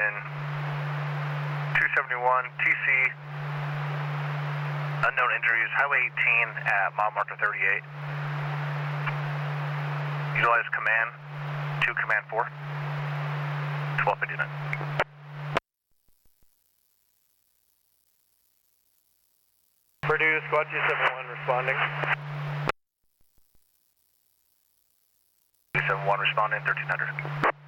in 271 TC, unknown injuries, Highway 18 at mile marker 38. Utilize command 2, command 4, 1259. Purdue, squad 271 responding. 271 responding, 1300.